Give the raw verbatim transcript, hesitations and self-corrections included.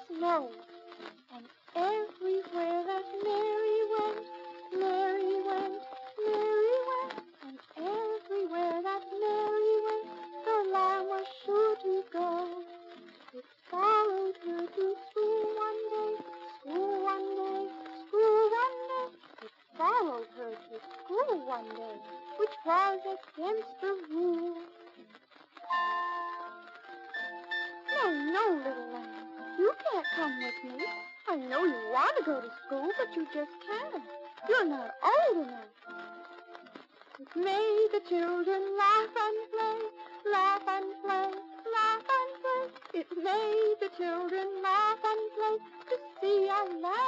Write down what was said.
snow. And everywhere that Mary went, Mary went, Mary went. And everywhere that Mary went, the lamb was sure to go. It followed her to school one day, school one day, school one day. It followed her to school one day, which was against the rule. No, no, little lamb, you can't come with me. I know you want to go to school, but you just can't. You're not old enough. It made the children laugh and play, laugh and play, laugh and play. It made the children laugh and play to see a lamb